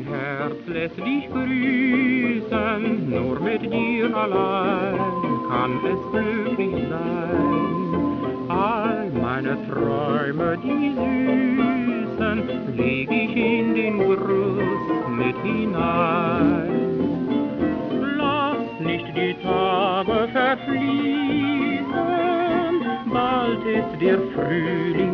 Herz lässt dich grüßen, nur mit dir allein kann es glücklich sein. All meine Träume, die süßen, leg ich in den Gruß mit hinein. Lass nicht die Tage verfließen, bald ist der Frühling